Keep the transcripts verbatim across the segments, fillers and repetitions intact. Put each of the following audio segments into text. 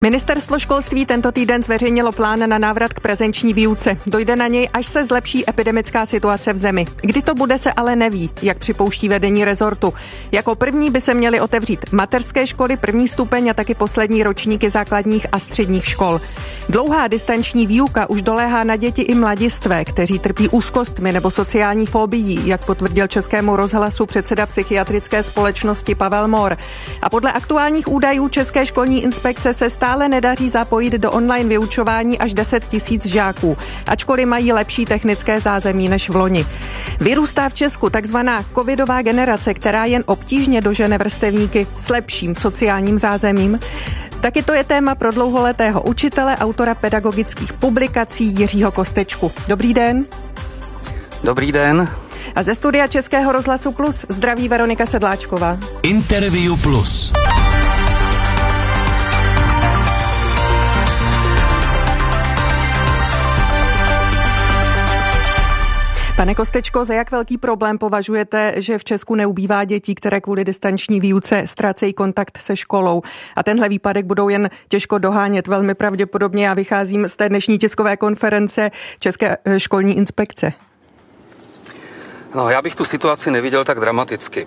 Ministerstvo školství tento týden zveřejnilo plán na návrat k prezenční výuce. Dojde na něj, až se zlepší epidemická situace v zemi. Kdy to bude, se ale neví, jak připouští vedení rezortu. Jako první by se měly otevřít mateřské školy, první stupeň a taky poslední ročníky základních a středních škol. Dlouhá distanční výuka už doléhá na děti i mladistvé, kteří trpí úzkostmi nebo sociální fobií, jak potvrdil Českému rozhlasu předseda psychiatrické společnosti Pavel Mor. A podle aktuálních údajů České školní inspekce se stále ale nedaří zapojit do online vyučování až deset tisíc žáků, ačkoliv mají lepší technické zázemí než v loni. Vyrůstá v Česku takzvaná covidová generace, která jen obtížně dožene vrstevníky s lepším sociálním zázemím. Taky to je téma pro dlouholetého učitele, autora pedagogických publikací Jiřího Kostečku. Dobrý den. Dobrý den. A ze studia Českého rozhlasu Plus zdraví Veronika Sedláčková. Interview Plus. Pane Kostečko, za jak velký problém považujete, že v Česku neubývá dětí, které kvůli distanční výuce ztrácejí kontakt se školou a tenhle výpadek budou jen těžko dohánět? Velmi pravděpodobně já vycházím z té dnešní tiskové konference České školní inspekce. No, já bych tu situaci neviděl tak dramaticky.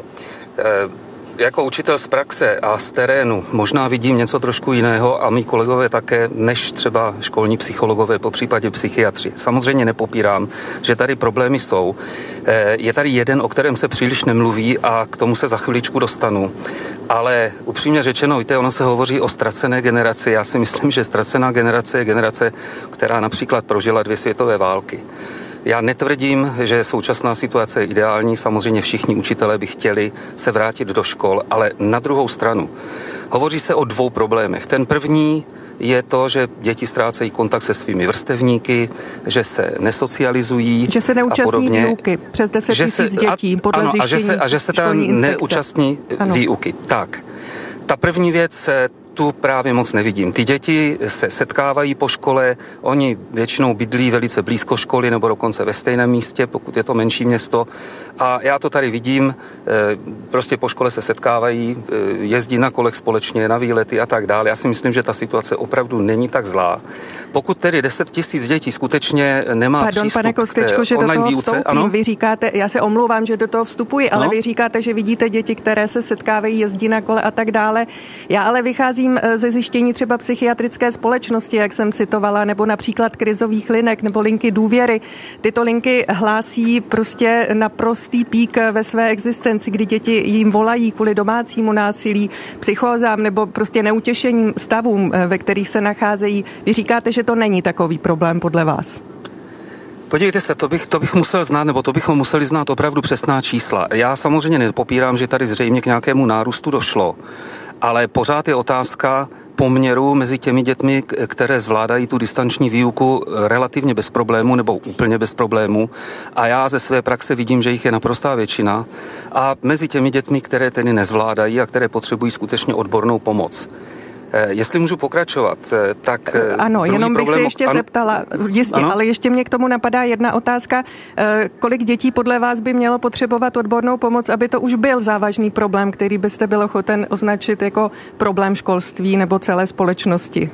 E- Jako učitel z praxe a z terénu možná vidím něco trošku jiného a mý kolegové také, než třeba školní psychologové, po případě psychiatři. Samozřejmě nepopírám, že tady problémy jsou. Je tady jeden, o kterém se příliš nemluví a k tomu se za chviličku dostanu. Ale upřímně řečeno, víte, ono se hovoří o ztracené generaci. Já si myslím, že ztracená generace je generace, která například prožila dvě světové války. Já netvrdím, že současná situace je ideální, samozřejmě všichni učitelé by chtěli se vrátit do škol, ale na druhou stranu hovoří se o dvou problémech. Ten první je to, že děti ztrácejí kontakt se svými vrstevníky, že se nesocializují. Že se neúčastní výuky přes deset tisíc dětí, podle ano, zjištění a že se, a že se tam neúčastní ano. výuky. Tak, ta první věc tu právě moc nevidím. Ty děti se setkávají po škole, oni většinou bydlí velice blízko školy nebo dokonce ve stejném místě, pokud je to menší město. A já to tady vidím, prostě po škole se setkávají, jezdí na kolech společně, na výlety a tak dále. Já si myslím, že ta situace opravdu není tak zlá. Pokud tedy deset tisíc dětí skutečně nemá Pardon, přístup pane Kostečko, že online do toho výuce, vstoupím. Ano? Vy říkáte, já se omlouvám, že do toho vstupuji, ale no? Vy říkáte, že vidíte děti, které se setkávají, jezdí na kole a tak dále. Já ale vycházím ze zjištění třeba psychiatrické společnosti, jak jsem citovala, nebo například krizových linek nebo linky důvěry. Tyto linky hlásí prostě naprostý pík ve své existenci, kdy děti jim volají kvůli domácímu násilí, psychózám nebo prostě neutěšeným stavům, ve kterých se nacházejí. Vy říkáte, že to není takový problém podle vás? Podívejte se, to bych, to bych musel znát, nebo to bychom museli znát opravdu přesná čísla. Já samozřejmě nepopírám, že tady zřejmě k nějakému nárůstu došlo, ale pořád je otázka poměru mezi těmi dětmi, které zvládají tu distanční výuku relativně bez problému nebo úplně bez problému. A já ze své praxe vidím, že jich je naprostá většina. A mezi těmi dětmi, které tedy nezvládají a které potřebují skutečně odbornou pomoc. Jestli můžu pokračovat, tak ano, jenom bych problém... se ještě ano? zeptala, jistě, ano? Ale ještě mě k tomu napadá jedna otázka. Kolik dětí podle vás by mělo potřebovat odbornou pomoc, aby to už byl závažný problém, který byste byl ochoten označit jako problém školství nebo celé společnosti?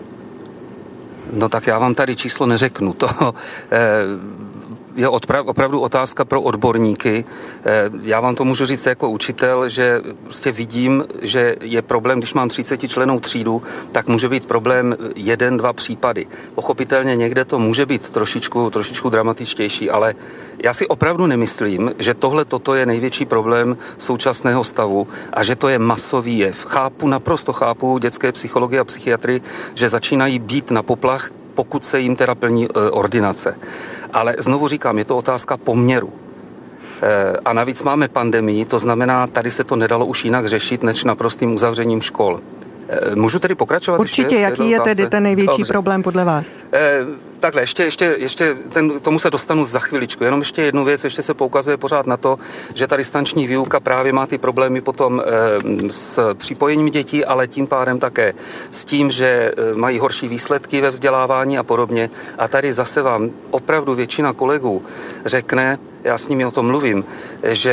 No tak já vám tady číslo neřeknu. To je opravdu otázka pro odborníky. Já vám to můžu říct jako učitel, že prostě vidím, že je problém, když mám třicetičlennou třídu, tak může být problém jeden, dva případy. Pochopitelně někde to může být trošičku, trošičku dramatičtější, ale já si opravdu nemyslím, že tohle toto je největší problém současného stavu a že to je masový jev. Chápu, naprosto chápu dětské psychologie a psychiatry, že začínají být na poplach, pokud se jim teda plní e, ordinace. Ale znovu říkám, je to otázka poměru. E, a navíc máme pandemii, to znamená, tady se to nedalo už jinak řešit, než naprostým uzavřením škol. E, můžu tedy pokračovat? Určitě, ještě jaký je tedy ten největší Dobře. problém podle vás? E, takhle, ještě, ještě, ještě ten, k tomu se dostanu za chviličku. Jenom ještě jednu věc, ještě se poukazuje pořád na to, že ta distanční výuka právě má ty problémy potom e, s připojením dětí, ale tím pádem také s tím, že e, mají horší výsledky ve vzdělávání a podobně. A tady zase vám opravdu většina kolegů řekne, já s nimi o tom mluvím, že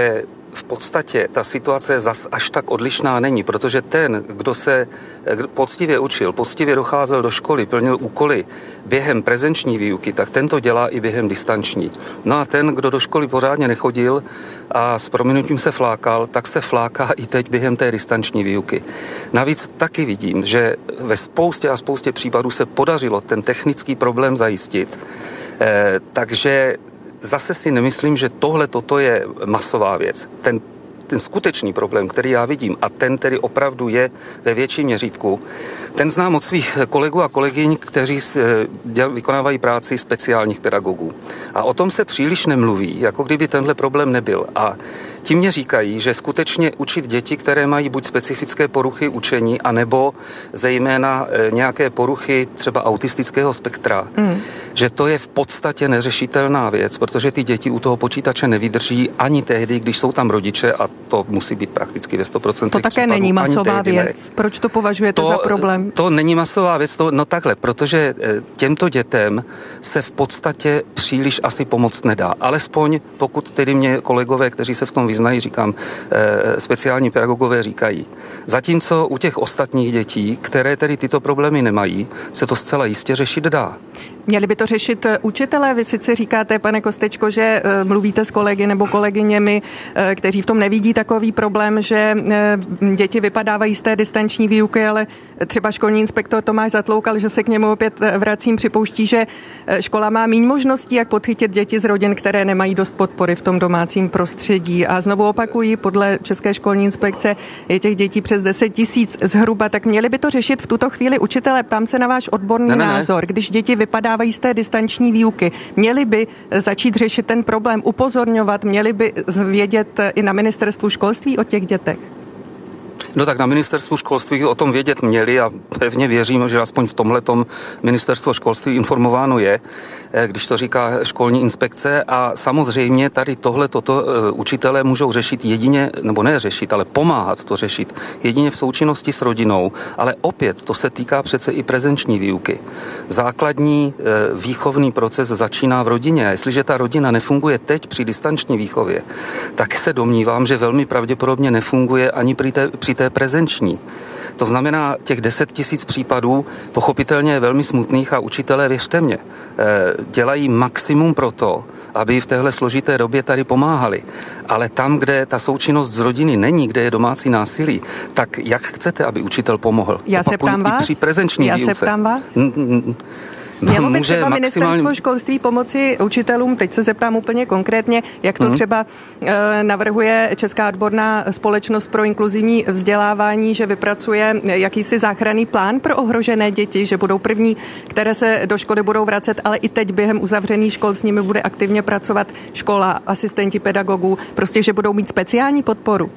v podstatě ta situace zas až tak odlišná není, protože ten, kdo se poctivě učil, poctivě docházel do školy, plnil úkoly během prezenční výuky, tak ten to dělá i během distanční. No a ten, kdo do školy pořádně nechodil a s prominutím se flákal, tak se fláká i teď během té distanční výuky. Navíc taky vidím, že ve spoustě a spoustě případů se podařilo ten technický problém zajistit, eh, takže zase si nemyslím, že tohle toto je masová věc. Ten, ten skutečný problém, který já vidím, a ten tedy opravdu je ve větším měřítku, ten znám od svých kolegů a kolegyň, kteří vykonávají práci speciálních pedagogů. A o tom se příliš nemluví, jako kdyby tenhle problém nebyl. A ti mě říkají, že skutečně učit děti, které mají buď specifické poruchy učení, anebo zejména nějaké poruchy třeba autistického spektra, mm. že to je v podstatě neřešitelná věc, protože ty děti u toho počítače nevydrží ani tehdy, když jsou tam rodiče, a to musí být prakticky ve sto procent To také případů, není masová věc. Ne. Proč to považujete to, za problém? To není masová věc, to, no takhle, protože těmto dětem se v podstatě příliš asi pomoct nedá. Alespoň pokud tedy mě kolegové, kteří se v tom vyznají, říkám, speciální pedagogové říkají. Zatímco u těch ostatních dětí, které tedy tyto problémy nemají, se to zcela jistě řešit dá. Měli by to řešit učitelé? Vy sice říkáte, pane Kostečko, že mluvíte s kolegy nebo kolegyněmi, kteří v tom nevidí takový problém, že děti vypadávají z té distanční výuky, ale třeba školní inspektor Tomáš Zatloukal, že se k němu opět vracím, připouští, že škola má méně možností, jak podchytit děti z rodin, které nemají dost podpory v tom domácím prostředí. A znovu opakují, podle České školní inspekce je těch dětí přes deset tisíc zhruba, tak měli by to řešit v tuto chvíli učitelé. Ptám se na váš odborný ne, ne, názor. Když děti vypadávají z té distanční výuky, měli by začít řešit ten problém, upozorňovat, měli by vědět i na ministerstvu školství o těch dětech? No tak na ministerstvu školství o tom vědět měli a pevně věřím, že aspoň v tomhletom ministerstvo školství informováno je, když to říká školní inspekce, a samozřejmě tady tohle toto učitelé můžou řešit jedině, nebo ne řešit, ale pomáhat to řešit jedině v součinnosti s rodinou, ale opět to se týká přece i prezenční výuky. Základní výchovný proces začíná v rodině a jestliže ta rodina nefunguje teď při distanční výchově, tak se domnívám, že velmi pravděpodobně nefunguje ani při té, při té prezenční. To znamená, těch deset tisíc případů pochopitelně je velmi smutných a učitelé, věřte mě, dělají maximum pro to, aby v téhle složité době tady pomáhali. Ale tam, kde ta součinnost z rodiny není, kde je domácí násilí, tak jak chcete, aby učitel pomohl? Já se ptám vás. Při prezenční Já výuce. se ptám vás. Mělo by třeba maximálně... ministerstvo školství pomoci učitelům, teď se zeptám úplně konkrétně, jak to hmm. třeba e, navrhuje Česká odborná společnost pro inkluzivní vzdělávání, že vypracuje jakýsi záchranný plán pro ohrožené děti, že budou první, které se do školy budou vracet, ale i teď během uzavřených škol s nimi bude aktivně pracovat škola, asistenti pedagogů, prostě, že budou mít speciální podporu.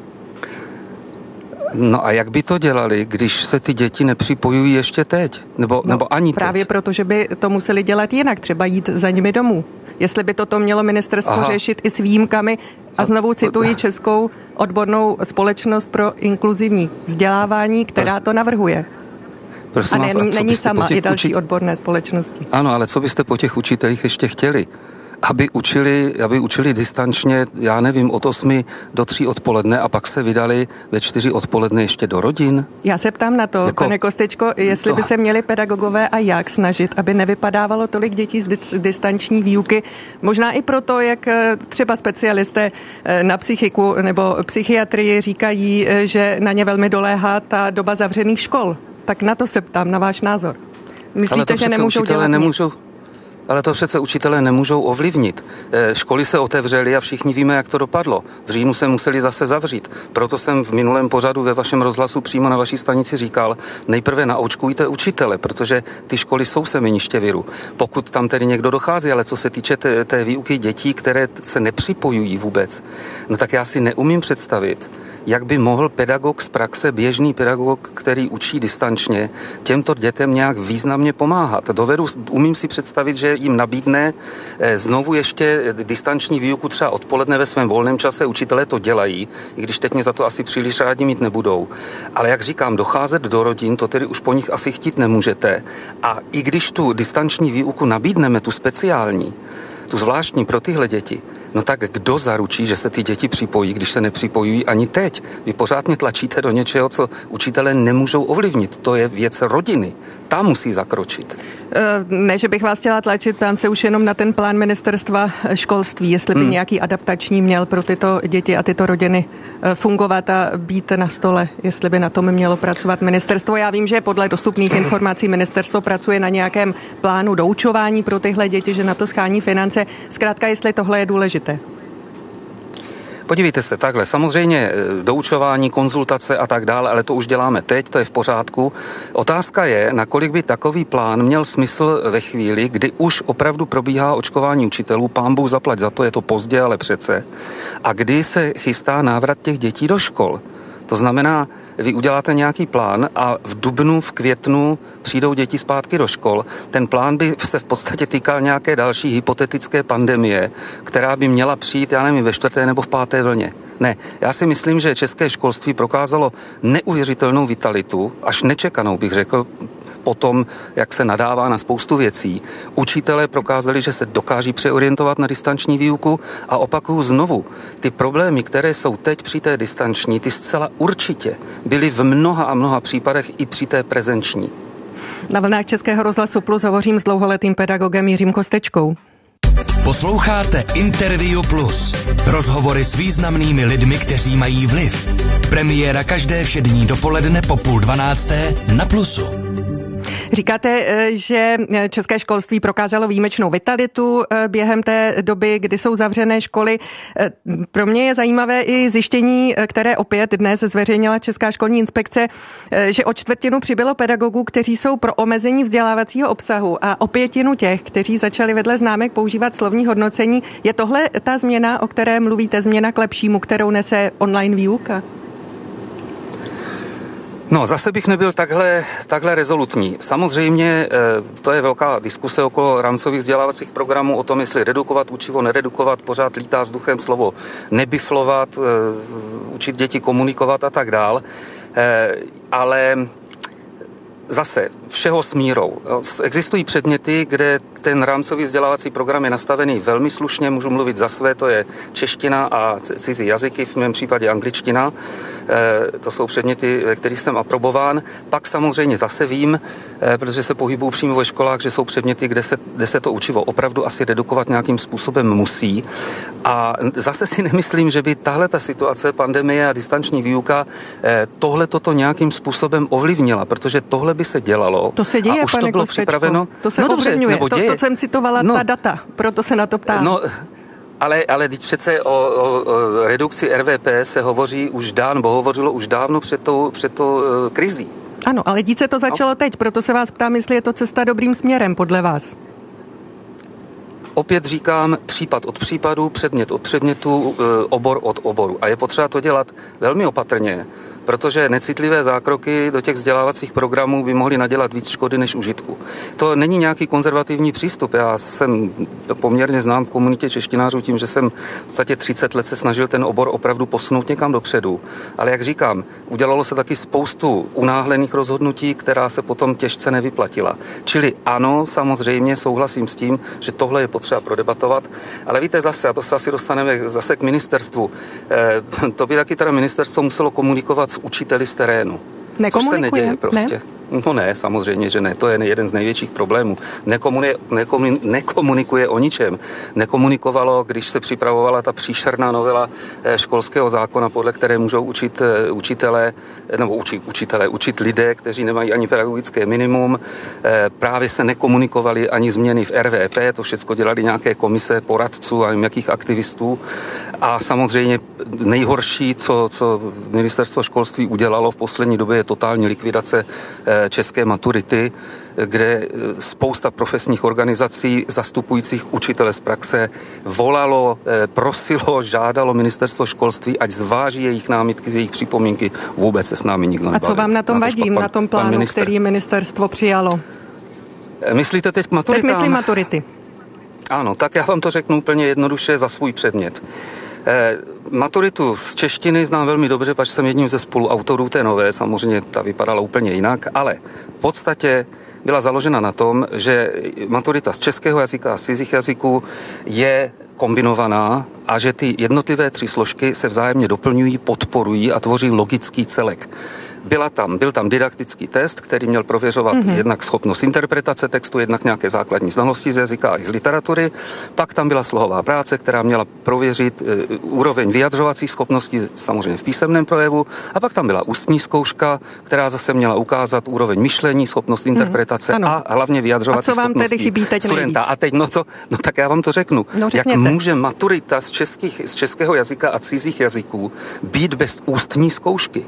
No a jak by to dělali, když se ty děti nepřipojují ještě teď? Nebo, no, nebo ani právě teď? Proto, že by to museli dělat jinak, třeba jít za nimi domů. Jestli by toto mělo ministerstvo Aha. řešit i s výjimkami, a znovu cituji Českou odbornou společnost pro inkluzivní vzdělávání, která to navrhuje. Prosím a ne, vás, a není sama i další učit... odborné společnosti. Ano, ale co byste po těch učitelích ještě chtěli? Aby učili, aby učili distančně, já nevím, od osmi do tří odpoledne a pak se vydali ve čtyři odpoledne ještě do rodin? Já se ptám na to, jako, pane Kostečko, jestli to... by se měli pedagogové a jak snažit, aby nevypadávalo tolik dětí z distanční výuky. Možná i proto, jak třeba specialisté na psychiku nebo psychiatrii říkají, že na ně velmi doléhá ta doba zavřených škol. Tak na to se ptám, na váš názor. Myslíte, že nemůžou dělat nemůžou... nic? Ale to přece učitelé nemůžou ovlivnit. Školy se otevřely a všichni víme, jak to dopadlo. V říjnu se museli zase zavřít. Proto jsem v minulém pořadu ve vašem rozhlasu přímo na vaší stanici říkal, nejprve naočkujte učitele, protože ty školy jsou semeniště viru. Pokud tam tedy někdo dochází, ale co se týče té, té výuky dětí, které se nepřipojují vůbec, no tak já si neumím představit, jak by mohl pedagog z praxe, běžný pedagog, který učí distančně, těmto dětem nějak významně pomáhat. Dovedu, umím si představit, že jim nabídne znovu ještě distanční výuku třeba odpoledne ve svém volném čase. Učitelé to dělají, i když teď mě za to asi příliš rádi mít nebudou. Ale jak říkám, docházet do rodin, to tedy už po nich asi chtít nemůžete. A i když tu distanční výuku nabídneme, tu speciální, tu zvláštní pro tyhle děti, No tak kdo zaručí, že se ty děti připojí, když se nepřipojují ani teď? Vy pořád mě tlačíte do něčeho, co učitelé nemůžou ovlivnit. To je věc rodiny. Ta musí zakročit. Ne, že bych vás chtěla tlačit, ptám se už jenom na ten plán ministerstva školství, jestli by hmm. nějaký adaptační měl pro tyto děti a tyto rodiny fungovat a být na stole, jestli by na tom mělo pracovat ministerstvo. Já vím, že podle dostupných informací ministerstvo pracuje na nějakém plánu doučování pro tyhle děti, že na to schání finance. Zkrátka, jestli tohle je důležité. Podívejte se, takhle, samozřejmě doučování, konzultace a tak dále, ale to už děláme teď, to je v pořádku. Otázka je, nakolik by takový plán měl smysl ve chvíli, kdy už opravdu probíhá očkování učitelů, pán Bůh zaplať za to, je to pozdě, ale přece, a kdy se chystá návrat těch dětí do škol. To znamená, vy uděláte nějaký plán a v dubnu, v květnu přijdou děti zpátky do škol. Ten plán by se v podstatě týkal nějaké další hypotetické pandemie, která by měla přijít, já nevím, ve čtvrté nebo v páté vlně. Ne, já si myslím, že české školství prokázalo neuvěřitelnou vitalitu, až nečekanou, bych řekl, po tom, jak se nadává na spoustu věcí. Učitelé prokázali, že se dokáží přeorientovat na distanční výuku a opakuju znovu, ty problémy, které jsou teď při té distanční, ty zcela určitě byly v mnoha a mnoha případech i při té prezenční. Na vlnách Českého rozhlasu Plus hovořím s dlouholetým pedagogem Jiřím Kostečkou. Posloucháte Interview Plus. Rozhovory s významnými lidmi, kteří mají vliv. Premiéra každé všední dopoledne po půl dvanácté na Plusu. Říkáte, že české školství prokázalo výjimečnou vitalitu během té doby, kdy jsou zavřené školy. Pro mě je zajímavé i zjištění, které opět dnes zveřejnila Česká školní inspekce, že o čtvrtinu přibylo pedagogů, kteří jsou pro omezení vzdělávacího obsahu a o pětinu těch, kteří začali vedle známek používat slovní hodnocení. Je tohle ta změna, o které mluvíte, změna k lepšímu, kterou nese online výuka? No, zase bych nebyl takhle, takhle rezolutní. Samozřejmě to je velká diskuse okolo rámcových vzdělávacích programů o tom, jestli redukovat učivo, neredukovat, pořád lítá vzduchem slovo nebiflovat, učit děti komunikovat a tak dál. Ale zase všeho s mírou. Existují předměty, kde ten rámcový vzdělávací program je nastavený velmi slušně, můžu mluvit za své, to je čeština a cizí jazyky, v mém případě angličtina. To jsou předměty, ve kterých jsem aprobován. Pak samozřejmě zase vím, protože se pohybuju přímo ve školách, že jsou předměty, kde se, kde se to učivo opravdu asi redukovat nějakým způsobem musí. A zase si nemyslím, že by tahle ta situace, pandemie a distanční výuka, tohle toto nějakým způsobem ovlivnila, protože tohle by se dělalo. To se děje, a už pane to bylo Kostečko. Připraveno. To se no dobře, nebo děje. To, to jsem citovala no, ta data, proto se na to ptám. No, ale, ale teď přece o, o, o redukci R V P se hovoří už dávno, bo hovořilo už dávno před tou, před tou uh, krizí. Ano, ale dít se to začalo no. teď, proto se vás ptám, jestli je to cesta dobrým směrem podle vás. Opět říkám, případ od případu, předmět od předmětu, obor od oboru. A je potřeba to dělat velmi opatrně, protože necitlivé zákroky do těch vzdělávacích programů by mohly nadělat víc škody než užitku. To není nějaký konzervativní přístup. Já jsem poměrně znám v komunitě češtinářů tím, že jsem v podstatě třicet let se snažil ten obor opravdu posunout někam dopředu. Ale jak říkám, udělalo se taky spoustu unáhlených rozhodnutí, která se potom těžce nevyplatila. Čili ano, samozřejmě souhlasím s tím, že tohle je potřeba prodebatovat, ale víte zase, a to se asi dostaneme zase k ministerstvu, eh, to by taky teda ministerstvo muselo komunikovat s učiteli z terénu. Což se neděje prostě. Ne? No ne, samozřejmě, že ne. To je jeden z největších problémů. Nekomunikuje, nekomun, nekomunikuje o ničem. Nekomunikovalo, když se připravovala ta příšerná novela školského zákona, podle které můžou učit učitelé, nebo učit učitelé, učit lidé, kteří nemají ani pedagogické minimum. Právě se nekomunikovaly ani změny v R V P, to všechno dělali nějaké komise poradců a jakých aktivistů. A samozřejmě nejhorší, co, co ministerstvo školství udělalo v poslední době, je totální likvidace české maturity, kde spousta profesních organizací zastupujících učitele z praxe volalo, prosilo, žádalo ministerstvo školství, ať zváží jejich námitky, jejich připomínky. Vůbec se s námi nikdo nebavil. A co vám na tom vadí, na tom plánu, který ministerstvo přijalo? Myslíte teď k maturitám? Teď myslím maturity. Ano, tak já vám to řeknu úplně jednoduše za svůj předmět. Eh, maturitu z češtiny znám velmi dobře, pač jsem jedním ze spoluautorů té nové, samozřejmě ta vypadala úplně jinak, ale v podstatě byla založena na tom, že maturita z českého jazyka a z cizích jazyků je kombinovaná a že ty jednotlivé tři složky se vzájemně doplňují, podporují a tvoří logický celek. Byla tam, byl tam didaktický test, který měl prověřovat mm-hmm. jednak schopnost interpretace textu, jednak nějaké základní znalosti z jazyka a i z literatury. Pak tam byla slohová práce, která měla prověřit e, úroveň vyjadřovacích schopností, samozřejmě v písemném projevu. A pak tam byla ústní zkouška, která zase měla ukázat úroveň myšlení, schopnost interpretace mm-hmm. a hlavně vyjadřovací schopností. A co vám tedy chybí teď studenta. nejvíc? A teď, no co, no tak já vám to řeknu. No, Jak může maturita z, českých, z českého jazyka a cizích jazyků být bez ústní zkoušky?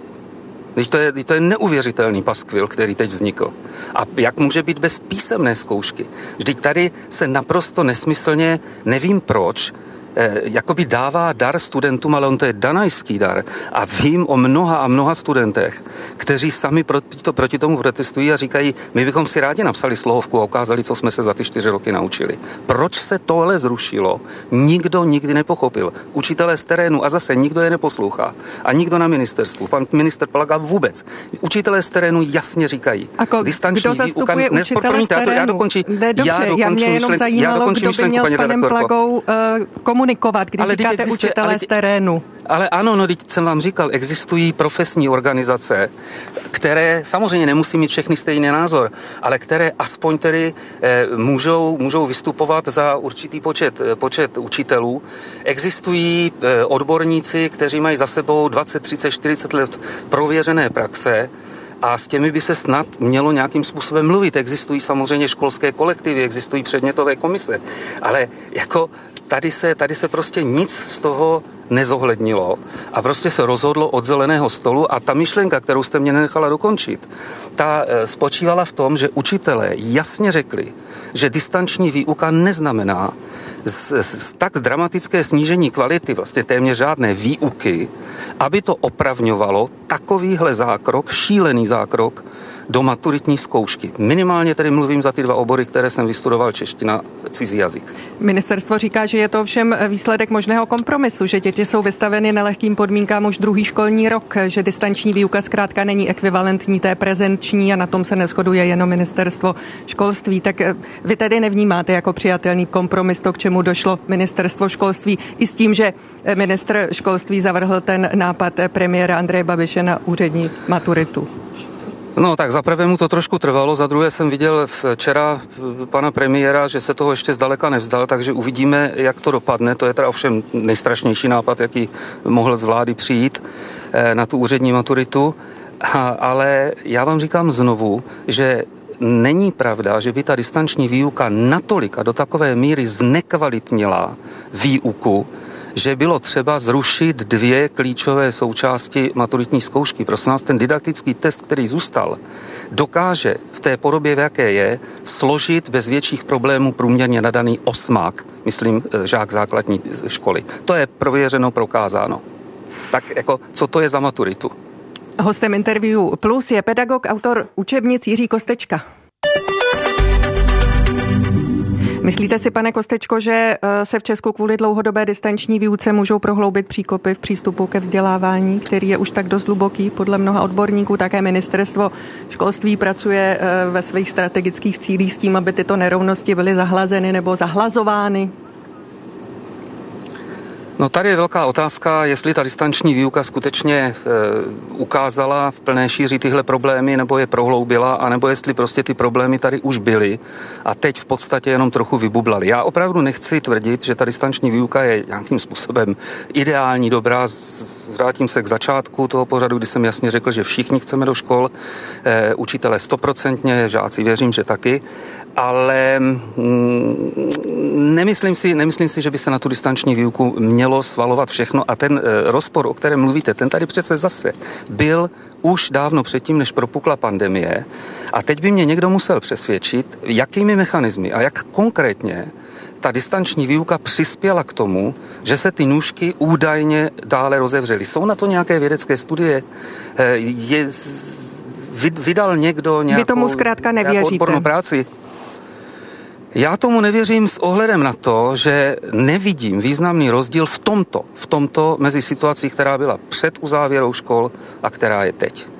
To je, to je neuvěřitelný paskvil, který teď vznikl. A jak může být bez písemné zkoušky? Vždyť tady se naprosto nesmyslně, nevím proč, eh, jakoby dává dar studentům, ale on to je danajský dar. A vím o mnoha a mnoha studentech, kteří sami proti, to, proti tomu protestují a říkají, my bychom si rádi napsali slohovku a ukázali, co jsme se za ty čtyři roky naučili. Proč se tohle zrušilo? Nikdo nikdy nepochopil. Učitelé z terénu a zase nikdo je neposlouchá. A nikdo na ministerstvu. Pan minister Plaga vůbec. Učitelé z terénu jasně říkají. A ko, kdo zastupuje výuka, učitele z terénu? Já dokončí, ne, dobře, já, já mě jenom myšlen, zajímalo, kdo by měl s panem Plagou uh, komunikovat, když ale říkáte existuje, učitelé ale, z terénu. Ale ano, no, teď jsem vám říkal, existují profesní organizace, které samozřejmě nemusí mít všechny stejný názor, ale které aspoň tedy eh, můžou, můžou vystupovat za určitý počet, počet učitelů. Existují eh, odborníci, kteří mají za sebou dvacet, třicet, čtyřicet let prověřené praxe a s těmi by se snad mělo nějakým způsobem mluvit. Existují samozřejmě školské kolektivy, existují předmětové komise, ale jako tady se, tady se prostě nic z toho nezohlednilo a prostě se rozhodlo od zeleného stolu a ta myšlenka, kterou jste mě nenechala dokončit, ta spočívala v tom, že učitelé jasně řekli, že distanční výuka neznamená z, z tak dramatické snížení kvality, vlastně téměř žádné výuky, aby to opravňovalo takovýhle zákrok, šílený zákrok do maturitní zkoušky. Minimálně tedy mluvím za ty dva obory, které jsem vystudoval, čeština, cizí jazyk. Ministerstvo říká, že je to ovšem výsledek možného kompromisu, že děti jsou vystaveny nelehkým podmínkám už druhý školní rok, že distanční výuka zkrátka není ekvivalentní té prezenční a na tom se neshoduje jenom ministerstvo školství. Tak vy tedy nevnímáte jako přijatelný kompromis to, k čemu došlo ministerstvo školství, i s tím, že ministr školství zavrhl ten nápad premiéra Andreje Babiše na úřední maturitu. No tak za prvé mu to trošku trvalo, za druhé jsem viděl včera pana premiéra, že se toho ještě zdaleka nevzdal, takže uvidíme, jak to dopadne. To je teda ovšem nejstrašnější nápad, jaký mohl z vlády přijít na tu úřední maturitu. A, ale já vám říkám znovu, že není pravda, že by ta distanční výuka natolik a do takové míry znekvalitnila výuku, že bylo třeba zrušit dvě klíčové součásti maturitní zkoušky. Prosím vás, ten didaktický test, který zůstal, dokáže v té podobě, v jaké je, složit bez větších problémů průměrně nadaný osmák, myslím, žák základní školy. To je prověřeno, prokázáno. Tak jako, co to je za maturitu? Hostem Interview Plus je pedagog, autor učebnic Jiří Kostečka. Myslíte si, pane Kostečko, že se v Česku kvůli dlouhodobé distanční výuce můžou prohloubit příkopy v přístupu ke vzdělávání, který je už tak dost hluboký podle mnoha odborníků? Také ministerstvo školství pracuje ve svých strategických cílích s tím, aby tyto nerovnosti byly zahlazeny nebo zahlazovány? No tady je velká otázka, jestli ta distanční výuka skutečně e, ukázala v plné šíři tyhle problémy, nebo je prohloubila, anebo jestli prostě ty problémy tady už byly a teď v podstatě jenom trochu vybublaly. Já opravdu nechci tvrdit, že ta distanční výuka je nějakým způsobem ideální, dobrá. Vrátím se k začátku toho pořadu, kdy jsem jasně řekl, že všichni chceme do škol, e, učitelé stoprocentně, žáci věřím, že taky, ale mm, nemyslím si, nemyslím si, že by se na tu distanční výuku mělo svalovat všechno a ten e, rozpor, o kterém mluvíte, ten tady přece zase byl už dávno předtím, než propukla pandemie a teď by mě někdo musel přesvědčit, jakými mechanismy a jak konkrétně ta distanční výuka přispěla k tomu, že se ty nůžky údajně dále rozevřely. Jsou na to nějaké vědecké studie? E, je, vydal někdo nějakou, Vy tomu zkrátka nevěříte. nějakou odbornou práci? Já tomu nevěřím s ohledem na to, že nevidím významný rozdíl v tomto, v tomto mezi situací, která byla před uzávěrou škol a která je teď.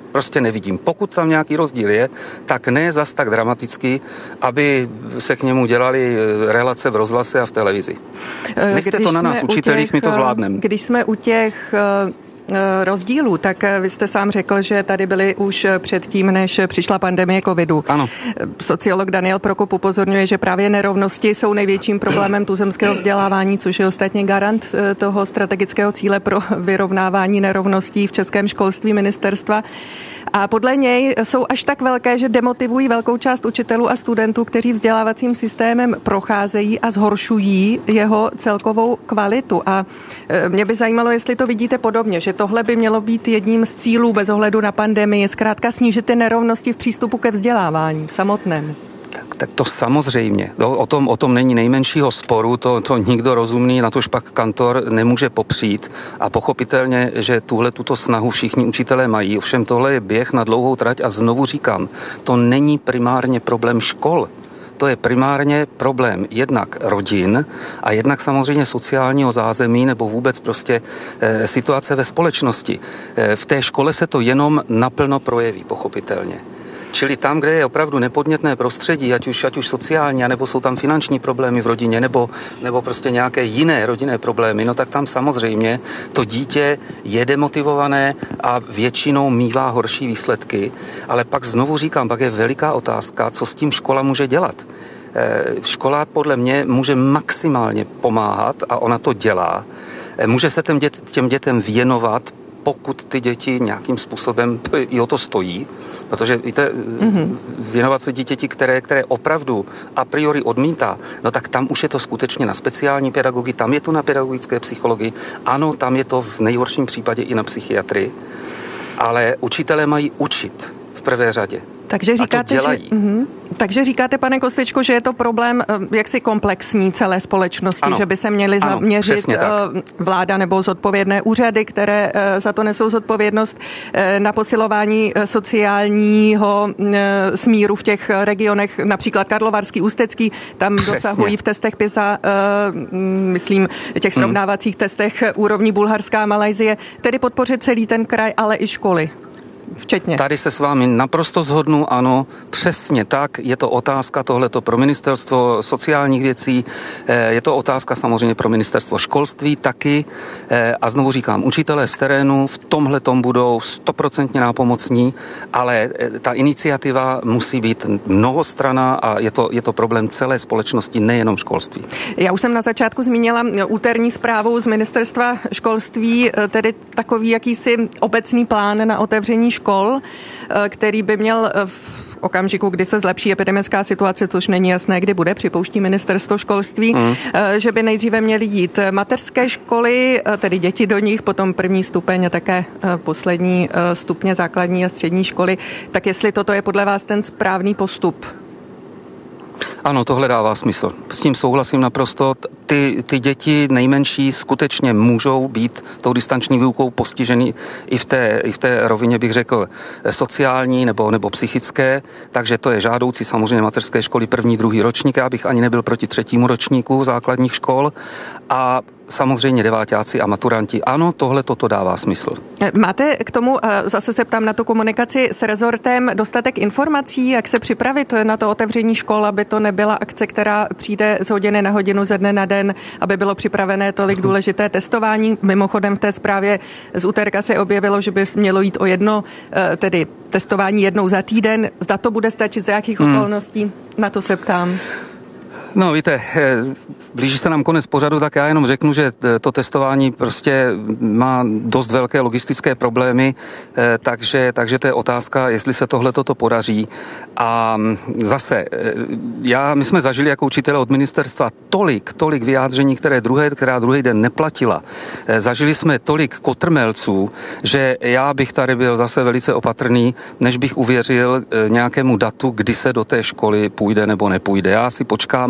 Prostě nevidím. Pokud tam nějaký rozdíl je, tak ne zas tak dramaticky, aby se k němu dělali relace v rozhlase a v televizi. Nechte když to na nás, učitelích, my to zvládneme. Když jsme u těch rozdílů, tak vy jste sám řekl, že tady byly už předtím, než přišla pandemie covidu. Ano. Sociolog Daniel Prokop upozorňuje, že právě nerovnosti jsou největším problémem tuzemského vzdělávání, což je ostatně garant toho strategického cíle pro vyrovnávání nerovností v českém školství ministerstva. A podle něj jsou až tak velké, že demotivují velkou část učitelů a studentů, kteří vzdělávacím systémem procházejí a zhoršují jeho celkovou kvalitu. A mě by zajímalo, jestli to vidíte podobně, že tohle by mělo být jedním z cílů bez ohledu na pandemii, zkrátka snížit ty nerovnosti v přístupu ke vzdělávání samotnému. Tak, tak to samozřejmě. O tom, o tom není nejmenšího sporu, to, to nikdo rozumný, natož pak kantor nemůže popřít. A pochopitelně, že tuhle tuto snahu všichni učitelé mají. Ovšem tohle je běh na dlouhou trať a znovu říkám, to není primárně problém škol. To je primárně problém jednak rodin a jednak samozřejmě sociálního zázemí nebo vůbec prostě e, situace ve společnosti. E, v té škole se to jenom naplno projeví, pochopitelně. Čili tam, kde je opravdu nepodnětné prostředí, ať už, ať už sociální, nebo jsou tam finanční problémy v rodině, nebo, nebo prostě nějaké jiné rodinné problémy, no tak tam samozřejmě to dítě je demotivované a většinou mívá horší výsledky. Ale pak znovu říkám, pak je veliká otázka, co s tím škola může dělat. Škola podle mě může maximálně pomáhat a ona to dělá. Může se těm, dět, těm dětem věnovat, pokud ty děti nějakým způsobem i o to stojí, protože víte, mm-hmm. věnovat se dítěti, které, které opravdu a priori odmítá, no tak tam už je to skutečně na speciální pedagogii, tam je to na pedagogické psychologii, ano, tam je to v nejhorším případě i na psychiatrii, ale učitelé mají učit v prvé řadě. Takže říkáte, že, uh-huh. takže říkáte, pane Kostečko, že je to problém jaksi komplexní celé společnosti, ano. že by se měly ano, zaměřit vláda nebo zodpovědné úřady, které za to nesou zodpovědnost na posilování sociálního smíru v těch regionech, například Karlovarský, Ústecký, tam Přesně. dosahují v testech PISA, myslím, těch srovnávacích hmm. testech úrovní Bulharská a Malajsie, tedy podpořit celý ten kraj, ale i školy. Včetně. Tady se s vámi naprosto shodnu, ano, přesně tak, je to otázka tohleto pro ministerstvo sociálních věcí, je to otázka samozřejmě pro ministerstvo školství taky a znovu říkám, učitelé z terénu v tomhletom budou stoprocentně nápomocní, ale ta iniciativa musí být mnohostranná a je to, je to problém celé společnosti, nejenom školství. Já už jsem na začátku zmínila úterní zprávu z ministerstva školství, tedy takový jakýsi obecný plán na otevření škol, který by měl v okamžiku, kdy se zlepší epidemická situace, což není jasné, kdy bude, připouští ministerstvo školství, mm. že by nejdříve měly jít mateřské školy, tedy děti do nich, potom první stupeň a také poslední stupně základní a střední školy. Tak jestli toto je podle vás ten správný postup? Ano, tohle dává smysl. S tím souhlasím naprosto. Ty, ty děti nejmenší skutečně můžou být tou distanční výukou postiženy i v té, i v té rovině, bych řekl, sociální nebo, nebo psychické, takže to je žádoucí samozřejmě mateřské školy první, druhý ročník, já bych ani nebyl proti třetímu ročníku základních škol a samozřejmě deváťáci a maturanti. Ano, tohle toto dává smysl. Máte k tomu, zase se ptám na tu komunikaci s rezortem, dostatek informací, jak se připravit na to otevření škol, aby to nebyla akce, která přijde z hodiny na hodinu, ze dne na den, aby bylo připravené tolik důležité testování. Mimochodem v té zprávě z úterka se objevilo, že by mělo jít o jedno, tedy testování jednou za týden. Zda to bude stačit, za jakých hmm. okolností? Na to se ptám. No víte, blíží se nám konec pořadu, tak já jenom řeknu, že to testování prostě má dost velké logistické problémy, takže, takže to je otázka, jestli se tohle toto podaří. A zase, já, my jsme zažili jako učitelé od ministerstva tolik, tolik vyjádření, které druhé, která druhý den neplatila. Zažili jsme tolik kotrmelců, že já bych tady byl zase velice opatrný, než bych uvěřil nějakému datu, kdy se do té školy půjde nebo nepůjde. Já si počkám,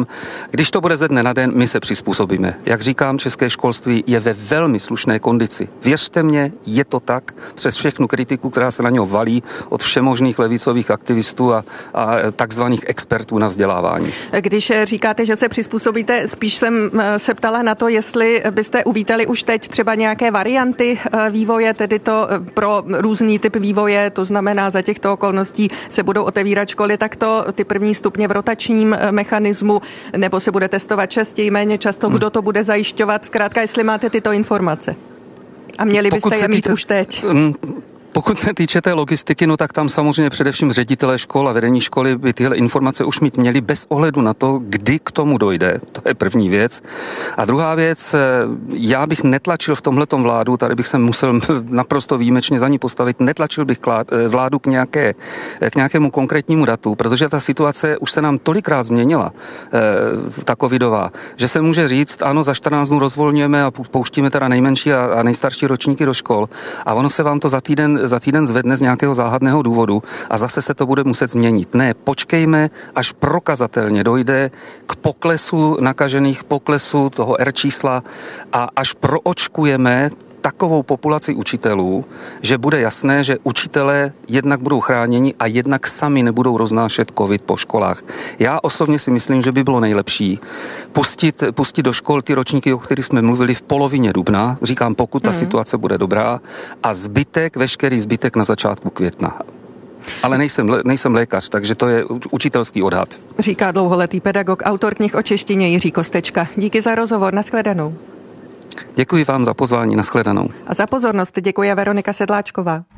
když to bude ze dne na den, my se přizpůsobíme. Jak říkám, české školství je ve velmi slušné kondici. Věřte mě, je to tak, přes všechnu kritiku, která se na něho valí od všemožných levicových aktivistů a, a takzvaných expertů na vzdělávání. Když říkáte, že se přizpůsobíte, spíš jsem se ptala na to, jestli byste uvítali už teď třeba nějaké varianty vývoje, tedy to pro různý typ vývoje, to znamená za těchto okolností se budou otevírat školy, tak to ty první stupně v rotačním mechanismu, nebo se bude testovat častěji, méně často, kdo to bude zajišťovat, zkrátka, jestli máte tyto informace. A měli byste je mít už teď. Pokud se týče té logistiky, no tak tam samozřejmě především ředitelé škol a vedení školy by tyhle informace už mít měli bez ohledu na to, kdy k tomu dojde. To je první věc. A druhá věc, já bych netlačil v tomhletom vládu, tady bych se musel naprosto výjimečně za ní postavit, netlačil bych vládu k, nějaké, k nějakému konkrétnímu datu, protože ta situace už se nám tolikrát změnila, ta covidová, že se může říct, ano, za čtrnáct dnů rozvolňujeme a pouštíme teda nejmenší a, a nejstarší ročníky do škol a ono se vám to za týden za týden zvedne z nějakého záhadného důvodu a zase se to bude muset změnit. Ne, počkejme, až prokazatelně dojde k poklesu nakažených, poklesu toho R čísla a až proočkujeme takovou populaci učitelů, že bude jasné, že učitelé jednak budou chráněni a jednak sami nebudou roznášet covid po školách. Já osobně si myslím, že by bylo nejlepší pustit, pustit do škol ty ročníky, o kterých jsme mluvili v polovině dubna, říkám, pokud ta mm. situace bude dobrá, a zbytek, veškerý zbytek na začátku května. Ale nejsem, nejsem lékař, takže to je učitelský odhad. Říká dlouholetý pedagog, autor knih o češtině Jiří Kostečka. Díky za rozhovor, nashledanou. Děkuji vám za pozvání, nashledanou. A za pozornost děkuje Veronika Sedláčková.